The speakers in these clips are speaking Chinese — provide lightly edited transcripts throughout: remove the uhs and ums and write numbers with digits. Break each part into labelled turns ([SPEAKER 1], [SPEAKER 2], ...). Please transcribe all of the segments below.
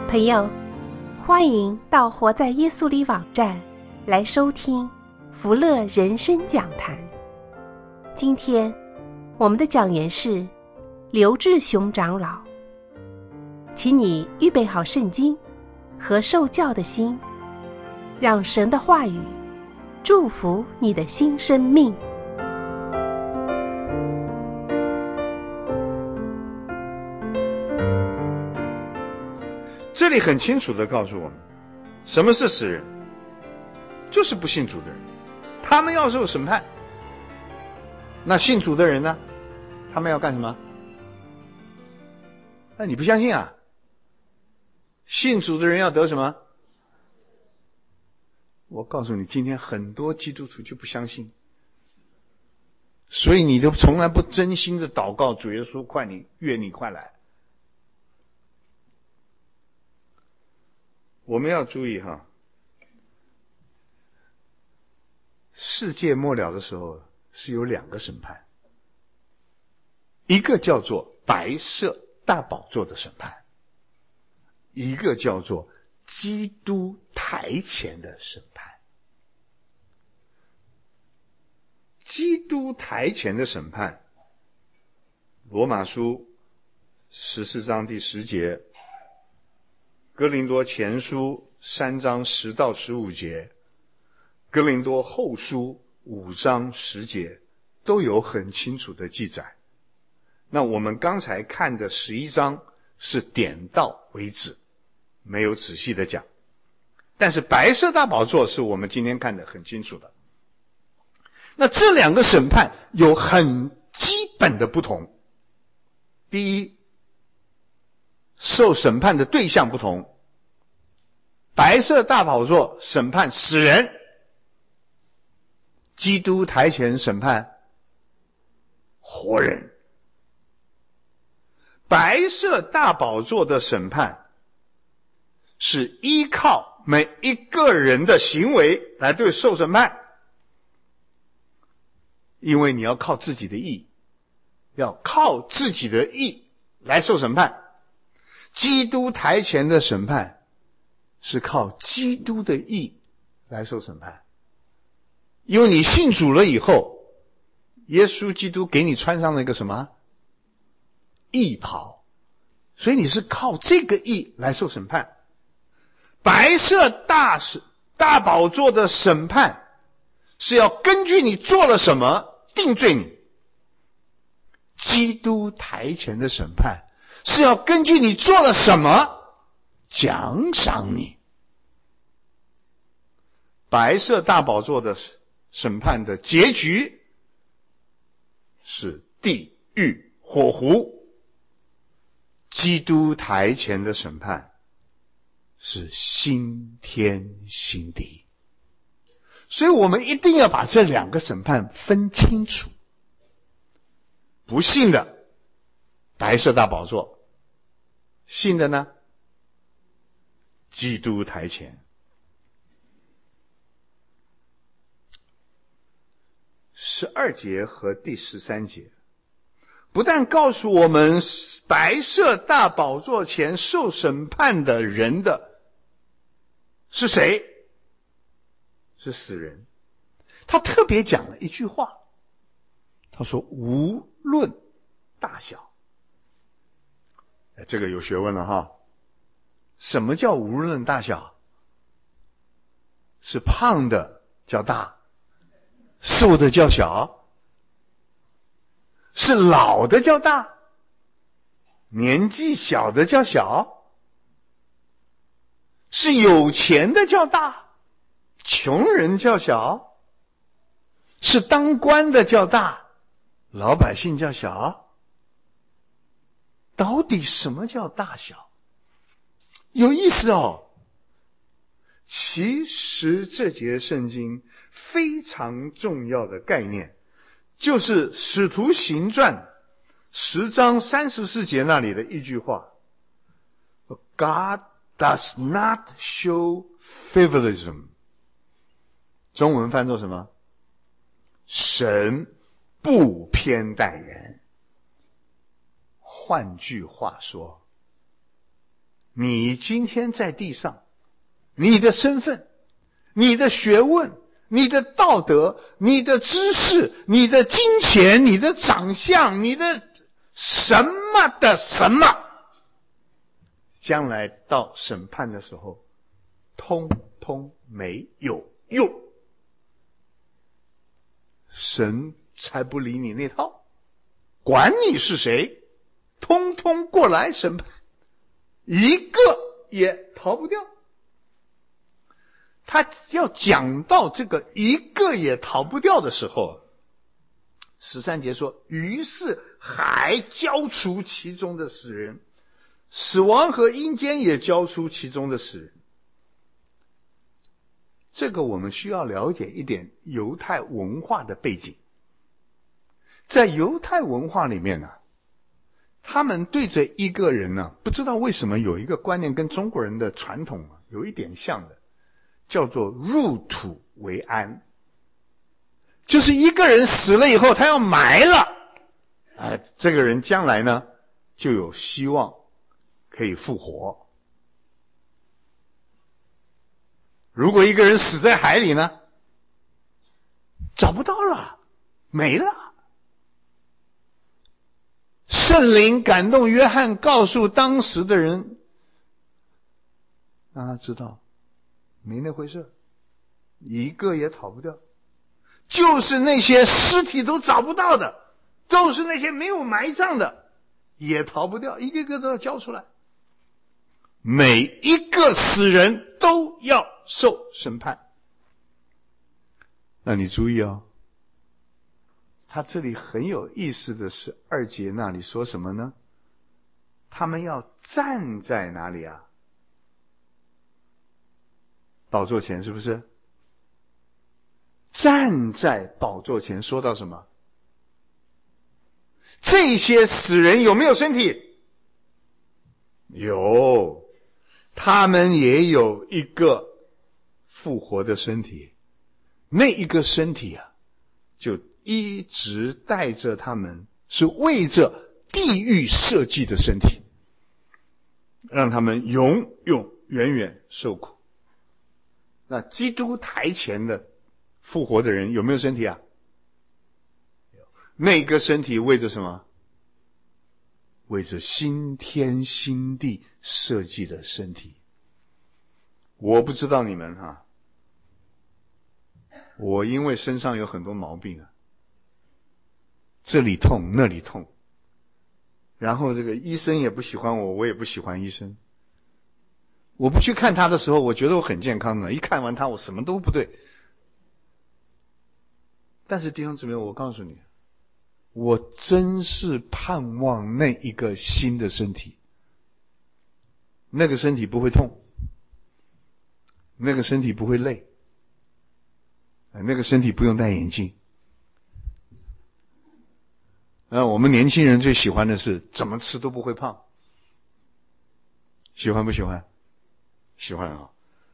[SPEAKER 1] 朋友，欢迎到活在耶稣里网站来收听福乐人生讲坛。今天我们的讲员是刘志雄长老，请你预备好圣经和受教的心，让神的话语祝福你的新生命。
[SPEAKER 2] 这里很清楚地告诉我们，什么是死人？就是不信主的人，他们要受审判。那信主的人呢？他们要干什么？那你不相信啊？信主的人要得什么？我告诉你，今天很多基督徒就不相信，所以你都从来不真心的祷告主耶稣，愿你快来。我们要注意哈，世界末了的时候是有两个审判，一个叫做白色大宝座的审判，一个叫做基督台前的审判。基督台前的审判，罗马书14章第10节，哥林多前书3章10到15节，哥林多后书5章10节都有很清楚的记载。那我们刚才看的11章是点到为止，没有仔细的讲。但是白色大宝座是我们今天看的很清楚的。那这两个审判有很基本的不同。第一，受审判的对象不同，白色大宝座审判死人，基督台前审判活人。白色大宝座的审判是依靠每一个人的行为来对受审判，因为你要靠自己的义，要靠自己的义来受审判。基督台前的审判是靠基督的义来受审判，因为你信主了以后，耶稣基督给你穿上了一个什么？义袍，所以你是靠这个义来受审判。白色大宝座的审判是要根据你做了什么定罪你，基督台前的审判是要根据你做了什么奖赏你。白色大宝座的审判的结局是地狱火湖，基督台前的审判是新天新地。所以我们一定要把这两个审判分清楚。不信的白色大宝座，信的呢基督台前。12节和第13节不但告诉我们白色大宝座前受审判的人的是谁，是死人。他特别讲了一句话，他说无论大小。这个有学问了哈。什么叫无论大小？是胖的叫大，瘦的叫小，是老的叫大，年纪小的叫小，是有钱的叫大，穷人叫小，是当官的叫大，老百姓叫小。到底什么叫大小？有意思哦。其实这节圣经非常重要的概念，就是使徒行传10章34节那里的一句话， God does not show favoritism。 中文翻作什么？神不偏待人。换句话说， 你今天在地上，你的身份、你的学问、你的道德、你的知识、你的金钱、你的长相、你的什么的什么，将来到审判的时候，通通没有用。神才不理你那套，管你是谁，通通过来审判，一个也逃不掉。他要讲到这个一个也逃不掉的时候，13节说，于是还交出其中的死人，死亡和阴间也交出其中的死人。这个我们需要了解一点犹太文化的背景。在犹太文化里面呢，他们对着一个人呢，不知道为什么有一个观念跟中国人的传统有一点像的，叫做入土为安。就是一个人死了以后，他要埋了，这个人将来呢就有希望可以复活。如果一个人死在海里呢，找不到了，没了。圣灵感动约翰，告诉当时的人，让他知道没那回事，一个也逃不掉。就是那些尸体都找不到的，就是那些没有埋葬的，也逃不掉，一个个都要交出来。每一个死人都要受审判。那你注意哦，他这里很有意思的是2节那里说什么呢？他们要站在哪里啊？宝座前，是不是？站在宝座前，说到什么？这些死人有没有身体？有，他们也有一个复活的身体。那一个身体啊，就一直带着他们，是为着地狱设计的身体，让他们永永远远受苦。那基督台前的复活的人有没有身体啊？那个身体为着什么？为着新天新地设计的身体。我不知道你们哈，我因为身上有很多毛病啊，这里痛那里痛，然后这个医生也不喜欢我，我也不喜欢医生。我不去看他的时候，我觉得我很健康的，一看完他我什么都不对。但是弟兄姊妹，我告诉你，我真是盼望那一个新的身体。那个身体不会痛，那个身体不会累，那个身体不用戴眼镜。我们年轻人最喜欢的是怎么吃都不会胖。喜欢不喜欢？喜欢啊。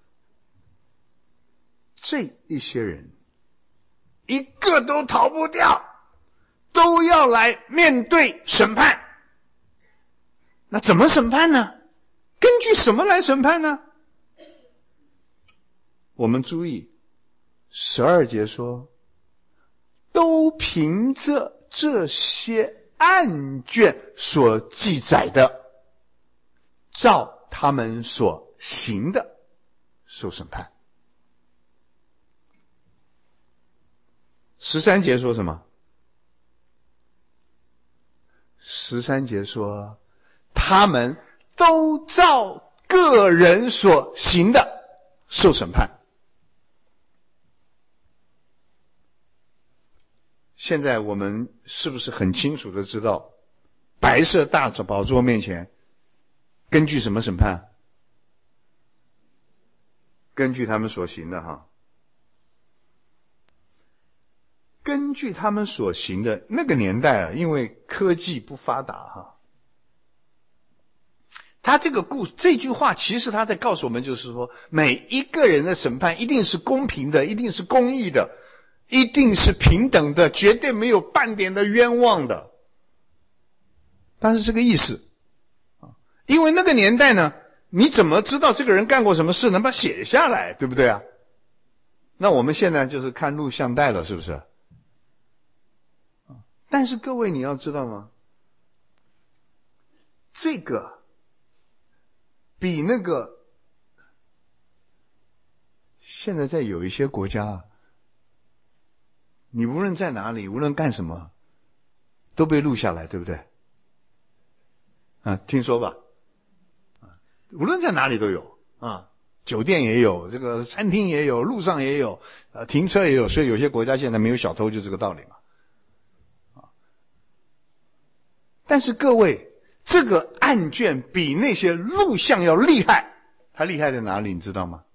[SPEAKER 2] 这一些人一个都逃不掉，都要来面对审判。那怎么审判呢？根据什么来审判呢？我们注意12节说，都凭着这些案卷所记载的，照他们所行的受审判。13节说什么？13节说，他们都照个人所行的受审判。现在我们是不是很清楚的知道，白色大宝座面前根据什么审判？根据他们所行的哈。根据他们所行的，那个年代啊，因为科技不发达哈，他这句话其实他在告诉我们，就是说每一个人的审判一定是公平的，一定是公义的，一定是平等的，绝对没有半点的冤枉的。但是这个意思，因为那个年代呢， 你怎么知道这个人干过什么事，能把它写下来，对不对啊？那我们现在就是看录像带了，是不是？但是各位你要知道吗？这个比那个现在在有一些国家啊，你无论在哪里，无论干什么，都被录下来，对不对？听说吧？无论在哪里都有啊，酒店也有，这个餐厅也有，路上也有，停车也有，所以有些国家现在没有小偷，就这个道理嘛。但是各位，这个案卷比那些录像要厉害，它厉害在哪里，你知道吗？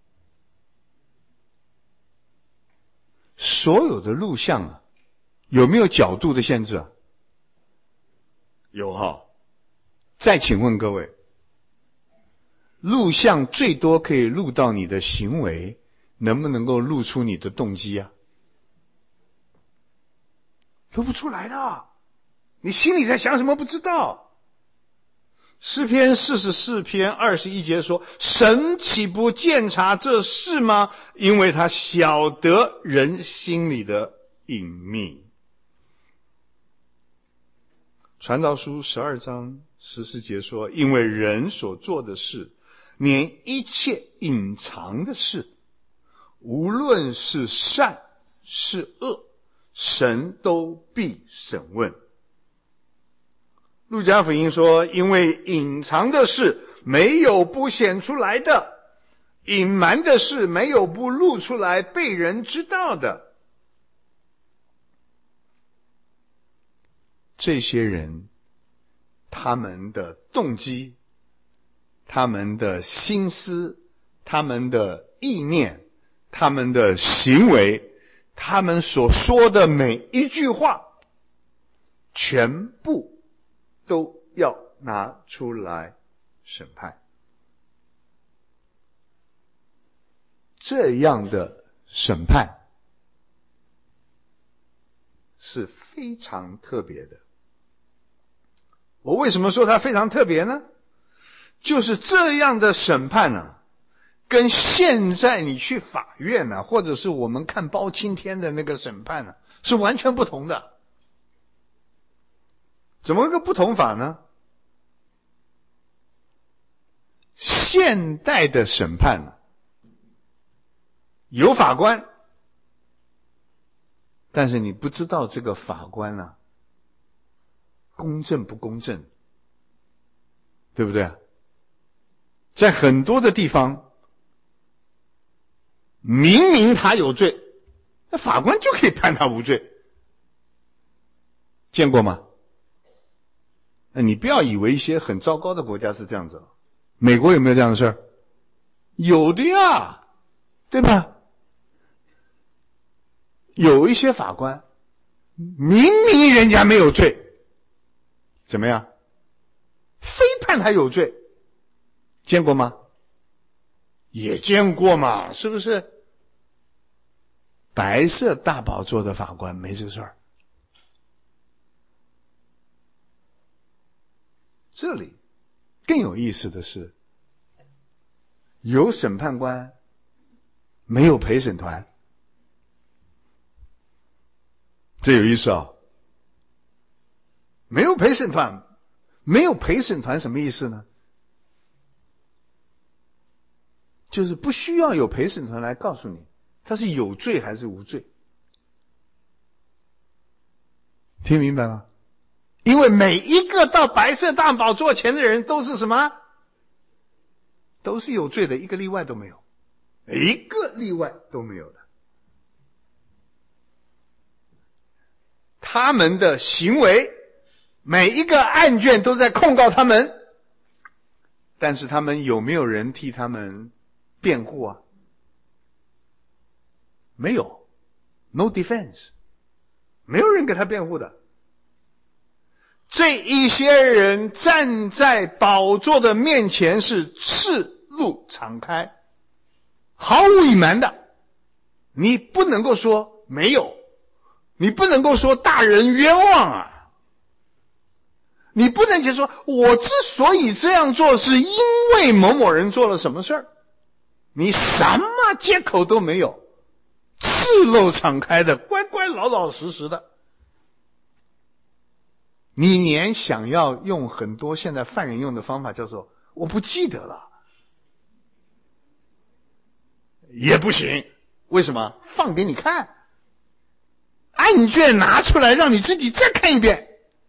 [SPEAKER 2] 所有的录像啊，有没有角度的限制啊？有哈。再请问各位，录像最多可以录到你的行为，能不能够录出你的动机啊？录不出来的，你心里在想什么不知道。诗篇44篇21节说，神岂不鉴察这事吗？因为他晓得人心里的隐秘。传道书12章14节说，因为人所做的事，连一切隐藏的事，无论是善是恶，神都必审问。路加福音说，因为隐藏的事没有不显出来的，隐瞒的事没有不露出来被人知道的。这些人他们的动机，他们的心思，他们的意念，他们的行为，他们所说的每一句话，全部都要拿出来审判。这样的审判是非常特别的。我为什么说它非常特别呢？就是这样的审判呢，跟现在你去法院呢，或者是我们看包青天的那个审判呢，是完全不同的。怎么个不同法呢？现代的审判呢，有法官，但是你不知道这个法官啊公正不公正，对不对？在很多的地方，明明他有罪，那法官就可以判他无罪。见过吗？那你不要以为一些很糟糕的国家是这样子。美国有没有这样的事儿？有的呀，对吧？有一些法官明明人家没有罪，怎么样？非判他有罪。见过吗？也见过嘛，是不是？白色大宝座的法官没这个事儿。这里更有意思的是，有审判官，没有陪审团。这有意思啊。没有陪审团，没有陪审团什么意思呢？就是不需要有陪审团来告诉你他是有罪还是无罪。听明白吗？因为每一个到白色大宝座前的人都是什么？都是有罪的，一个例外都没有，一个例外都没有的。他们的行为，每一个案卷都在控告他们，但是他们有没有人替他们辩护啊？没有， no defense， 没有人给他辩护的。这一些人站在宝座的面前是赤露敞开，毫无隐瞒的。你不能够说没有，你不能够说大人冤枉啊。 你不能解说我之所以这样做是因为某某人做了什么事儿，你什么借口都没有，赤露敞开的，乖乖老老实实的。你连想要用很多现在犯人用的方法叫做我不记得了也不行，为什么？放给你看，案卷拿出来让你自己再看一遍。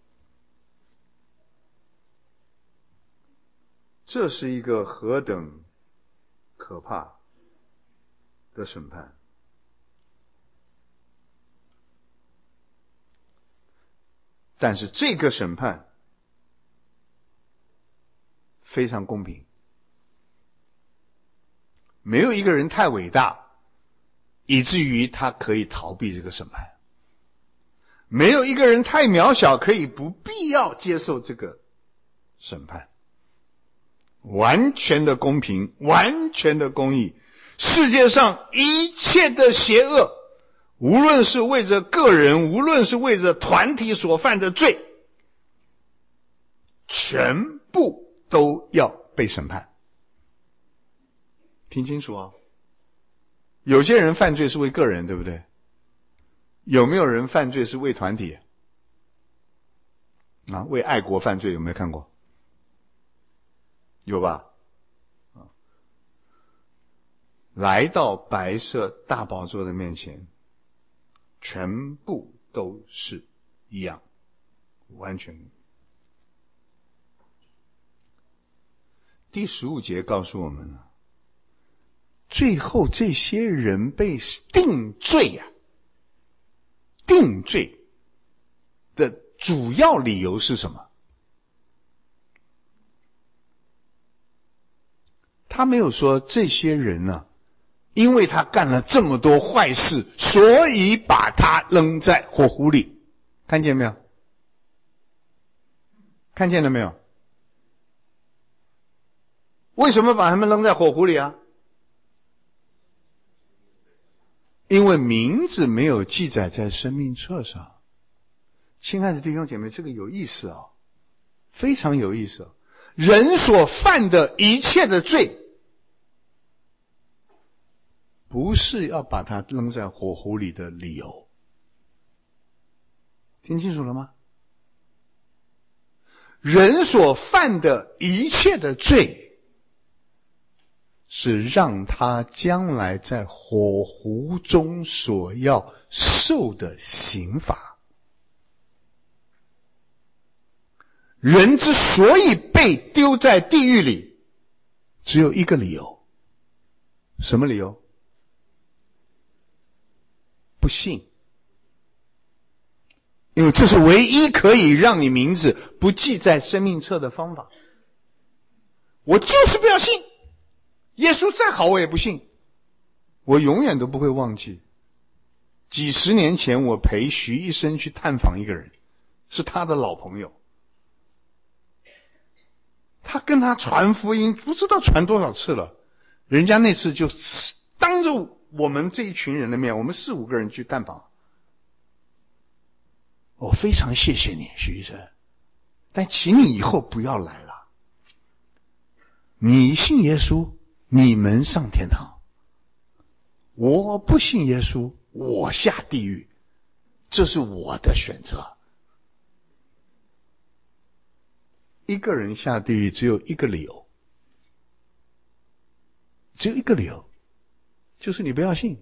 [SPEAKER 2] 这是一个何等可怕的审判。但是这个审判非常公平，没有一个人太伟大以至于他可以逃避这个审判，没有一个人太渺小可以不必要接受这个审判。完全的公平，完全的公义，世界上一切的邪恶，无论是为着个人，无论是为着团体所犯的罪，全部都要被审判。听清楚啊，有些人犯罪是为个人，对不对？有没有人犯罪是为团体？为爱国犯罪，有没有看过？有吧？来到白色大宝座的面前，全部都是一样，完全。第15节告诉我们了，最后这些人被定罪定罪的主要理由是什么？他没有说这些人因为他干了这么多坏事，所以把他扔在火湖里。看见没有？看见了没有？为什么把他们扔在火湖里啊？因为名字没有记载在生命册上。亲爱的弟兄姐妹，这个有意思非常有意思人所犯的一切的罪，不是要把它扔在火湖里的理由。听清楚了吗？人所犯的一切的罪，是让他将来在火湖中所要受的刑罚。人之所以被丢在地狱里，只有一个理由。什么理由？不信。因为这是唯一可以让你名字不记在生命册的方法。我就是不要信，耶稣再好我也不信。我永远都不会忘记，几十年前我陪徐医生去探访一个人，是他的老朋友。他跟他传福音不知道传多少次了，人家那次就当着我们这一群人的面，我们4、5个人去探访。我非常谢谢你，徐医生，但请你以后不要来了。你信耶稣，你们上天堂；我不信耶稣，我下地狱，这是我的选择。一个人下地狱只有一个理由，只有一个理由，就是你不要信。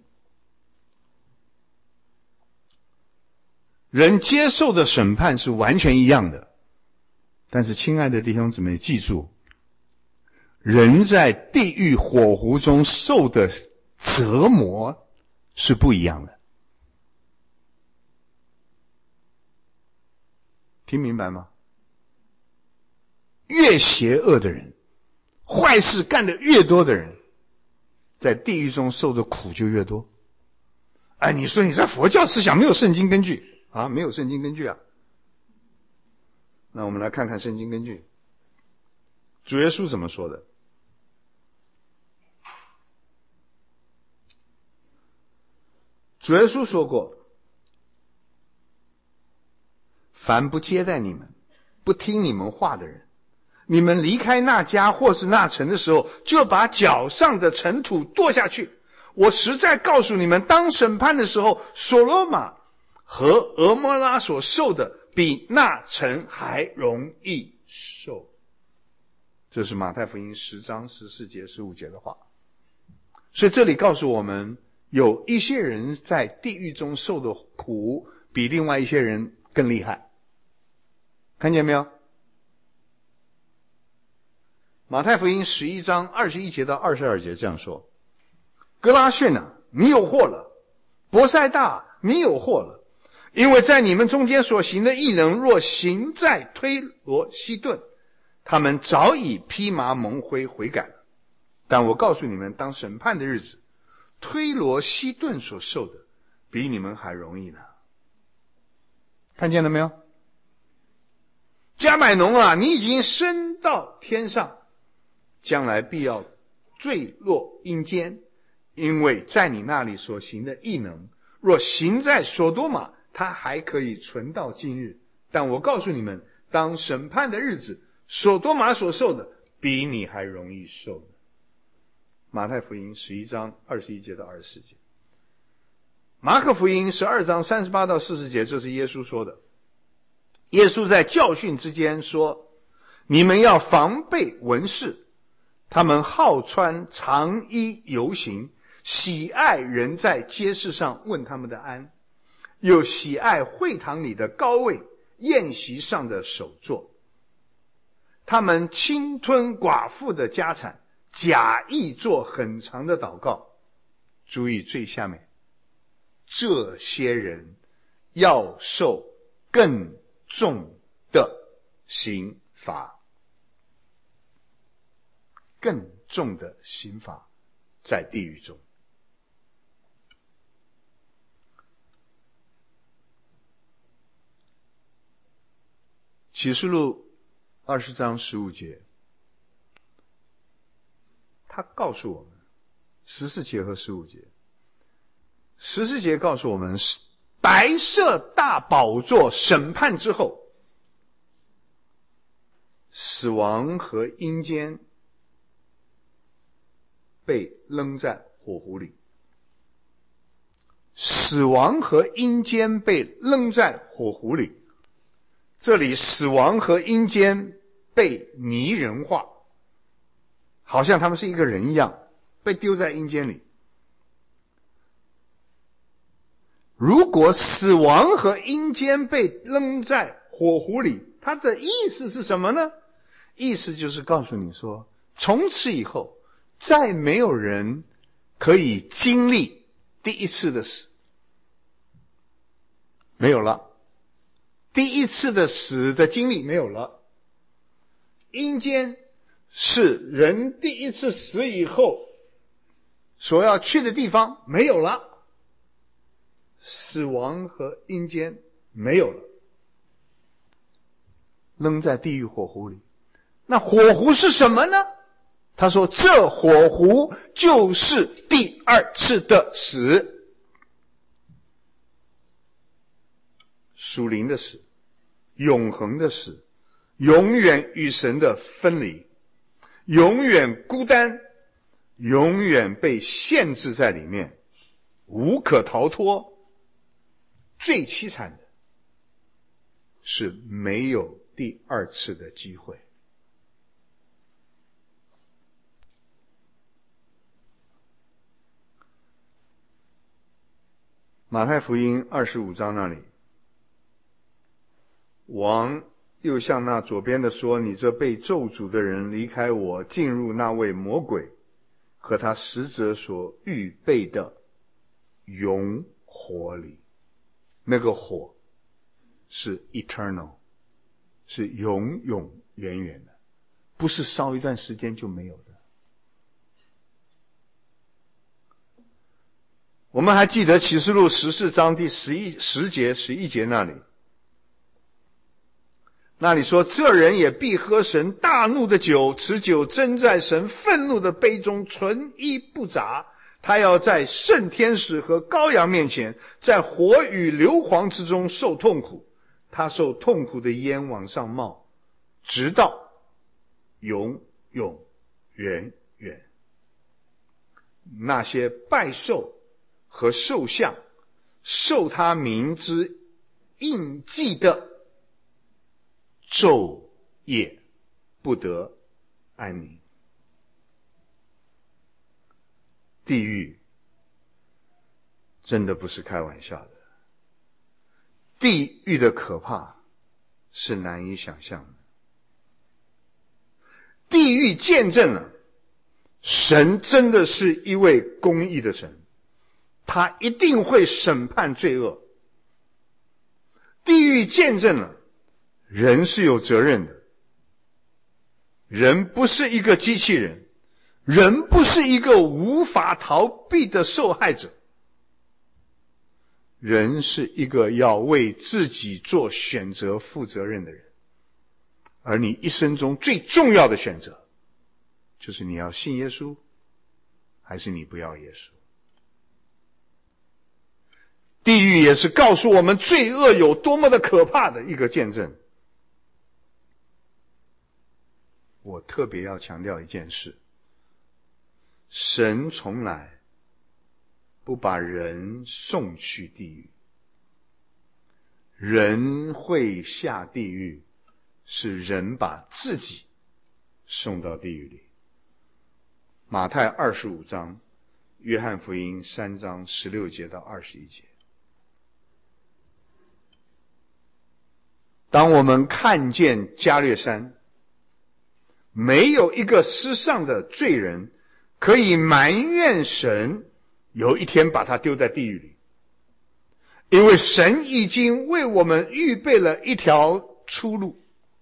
[SPEAKER 2] 人接受的审判是完全一样的，但是亲爱的弟兄姊妹，记住，人在地狱火湖中受的折磨是不一样的。听明白吗？越邪恶的人，坏事干得越多的人，在地狱中受的苦就越多。你说你在佛教思想没有圣经根据没有圣经根据啊。那我们来看看圣经根据。主耶稣怎么说的？主耶稣说过，凡不接待你们， 不听你们话的人，你们离开那家或是那城的时候，就把脚上的尘土跺下去。我实在告诉你们，当审判的时候，所罗玛和俄摩拉所受的，比那城还容易受。这是马太福音10章14节15节的话。所以这里告诉我们，有一些人在地狱中受的苦比另外一些人更厉害。看见没有？马太福音11章21节到22节这样说：哥拉汛啊，你有祸了；伯赛大，你有祸了，因为在你们中间所行的异能，若行在推罗西顿，他们早已披麻蒙灰悔改了。但我告诉你们，当审判的日子，推罗西顿所受的，比你们还容易呢。看见了没有？加百农啊，你已经升到天上，将来必要坠落阴间，因为在你那里所行的异能，若行在所多玛，它还可以存到今日。但我告诉你们，当审判的日子，所多玛所受的，比你还容易受的。马太福音11章21节到24节。马可福音12章38到40节，这是耶稣说的。耶稣在教训之间说，你们要防备文士，他们好穿长衣游行，喜爱人在街市上问他们的安，又喜爱会堂里的高位，宴席上的首座。他们侵吞寡妇的家产，假意做很长的祷告。注意最下面，这些人要受更重的刑罚。更重的刑罚在地狱中。启示录20章15节，他告诉我们14节和15节。14节告诉我们，白色大宝座审判之后，死亡和阴间被扔在火湖里。死亡和阴间被扔在火湖里。这里死亡和阴间被拟人化，好像他们是一个人一样，被丢在阴间里。如果死亡和阴间被扔在火湖里，它的意思是什么呢？意思就是告诉你说，从此以后再没有人可以经历第一次的死，没有了。第一次的死的经历没有了。阴间是人第一次死以后所要去的地方，没有了。死亡和阴间没有了，扔在地狱火湖里。那火湖是什么呢？他说，这火湖就是第二次的死。属灵的死，永恒的死，永远与神的分离，永远孤单，永远被限制在里面，无可逃脱。最凄惨的是没有第二次的机会。马太福音25章那里，王又向那左边的说，你这被咒诅的人，离开我，进入那位魔鬼和他使者所预备的永火里。那个火是 eternal， 是永永远远的，不是烧一段时间就没有的。我们还记得启示录14章第10节11节那里说，这人也必喝神大怒的酒，此酒斟在神愤怒的杯中，纯一不杂。他要在圣天使和羔羊面前，在火与硫磺之中受痛苦。他受痛苦的烟往上冒， 直到永永远远。那些拜兽和兽像，受他名之印记的，昼夜不得安宁。地狱真的不是开玩笑的，地狱的可怕是难以想象的。地狱见证了神真的是一位公义的神，他一定会审判罪恶。地狱见证了人是有责任的，人不是一个机器人，人不是一个无法逃避的受害者，人是一个要为自己做选择负责任的人。而你一生中最重要的选择，就是你要信耶稣，还是你不要耶稣。地狱也是告诉我们罪恶有多么的可怕的一个见证。我特别要强调一件事，神从来不把人送去地狱，人会下地狱，是人把自己送到地狱里。马太25章，约翰福音3章16节到21节。当我们看见加略山，没有一个世上的罪人可以埋怨神有一天把他丢在地狱里，因为神已经为我们预备了一条出路。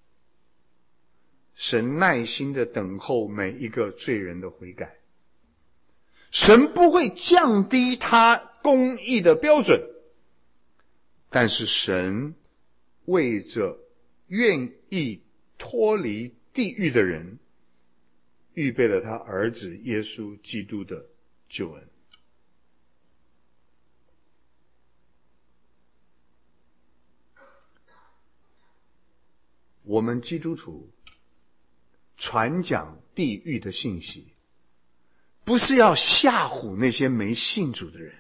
[SPEAKER 2] 神耐心地等候每一个罪人的悔改，神不会降低他公义的标准，但是神为着愿意脱离地狱的人，预备了他儿子耶稣基督的救恩。我们基督徒传讲地狱的信息，不是要吓唬那些没信主的人，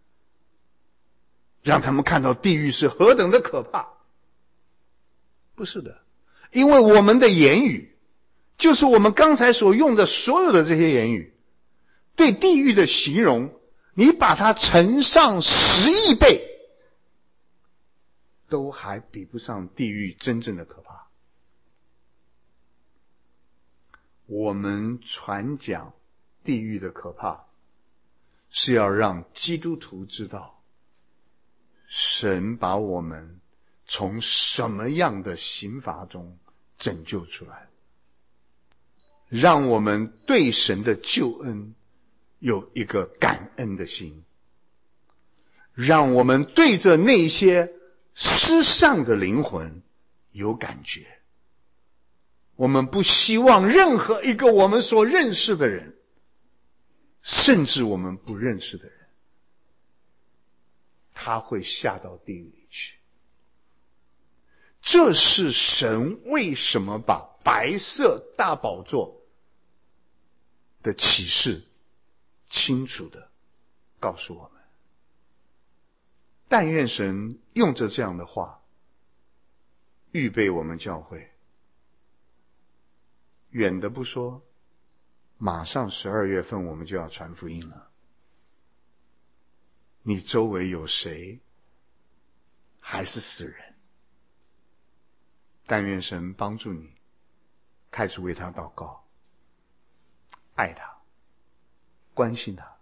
[SPEAKER 2] 让他们看到地狱是何等的可怕。不是的，因为我们的言语，就是我们刚才所用的所有的这些言语，对地狱的形容，你把它乘上10亿倍，都还比不上地狱真正的可怕。我们传讲地狱的可怕，是要让基督徒知道，神把我们从什么样的刑罚中拯救出来，让我们对神的救恩有一个感恩的心，让我们对着那些失丧的灵魂有感觉。我们不希望任何一个我们所认识的人，甚至我们不认识的人，他会下到地狱里去。这是神为什么把白色大宝座的启示清楚地告诉我们。但愿神用着这样的话预备我们教会，远的不说，马上12月份我们就要传福音了。你周围有谁还是死人？但愿神帮助你开始为他祷告，爱他，关心他。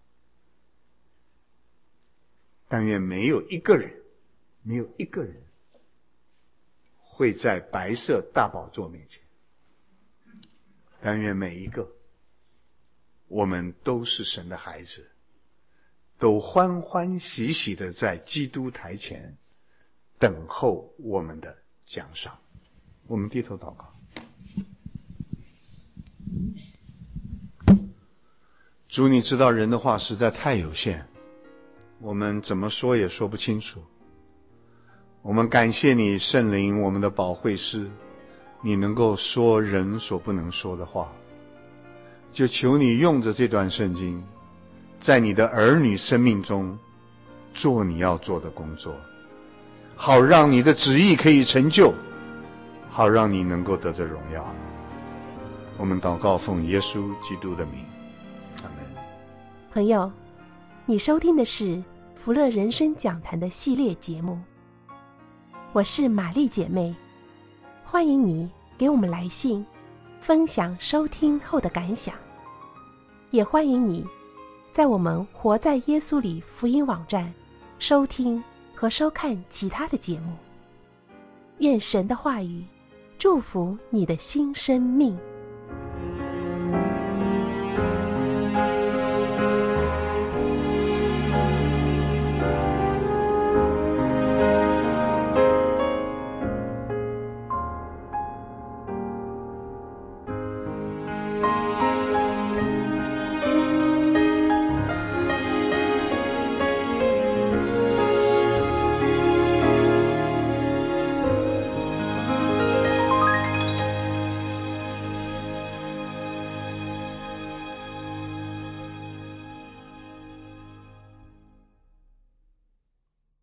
[SPEAKER 2] 但愿没有一个人会在白色大宝座面前。但愿每一个我们都是神的孩子，都欢欢喜喜的在基督台前等候我们的奖赏。我们低头祷告。主，你知道人的话实在太有限，我们怎么说也说不清楚。我们感谢你，圣灵，我们的保惠师， 你能够说人所不能说的话，就求你用着这段圣经，在你的儿女生命中做你要做的工作，好让你的旨意可以成就，好让你能够得着荣耀。我们祷告奉耶稣基督的名，阿们。
[SPEAKER 1] 朋友，你收听的是福乐人生讲坛的系列节目，我是玛丽姐妹，欢迎你给我们来信，分享收听后的感想，也欢迎你在我们活在耶稣里福音网站收听和收看其他的节目。愿神的话语祝福你的新生命。